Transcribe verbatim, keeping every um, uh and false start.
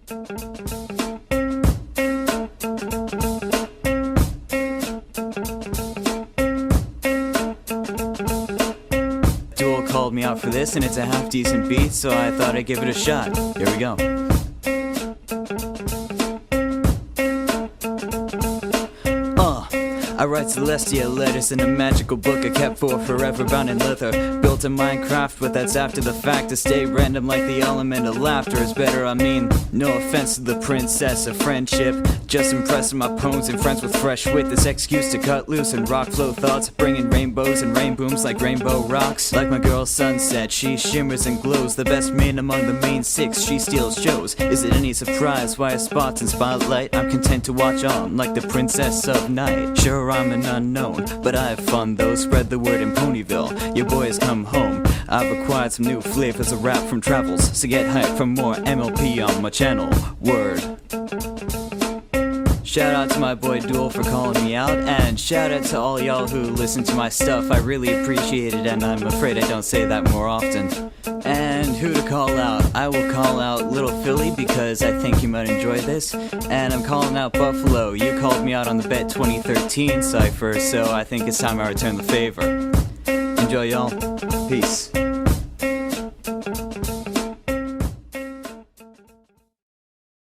Duel called me out for this, and it's a half decent beat, so I thought I'd give it a shot. Here we go. Uh, I write celestial letters in a magical book I kept for forever, bound in leather. Built a Minecraft, but that's after the fact. To stay random like the element of laughter is better. I mean, no offense to the princess of friendship, just impressing my poems and friends with fresh wit. This excuse to cut loose and rock flow thoughts, bringing rainbows and rainbooms like rainbow rocks. Like my girl Sunset, she shimmers and glows, the best main among the main six, she steals shows. Is it any surprise why I spots in spotlight? I'm content to watch on like the princess of night. Sure, I'm an unknown, but I have fun though. Spread the word in Ponyville, your boy has come home. I've acquired some new flavors of rap from travels, so get hyped for more M L P on my channel. Word. Shout out to my boy Duel for calling me out, and shout out to all y'all who listen to my stuff. I really appreciate it, and I'm afraid I don't say that more often. And who to call out? I will call out Little Philly because I think you might enjoy this. And I'm calling out Buffalo. You called me out on the Bet twenty thirteen cipher, so I think it's time I return the favor. Enjoy, y'all. Peace.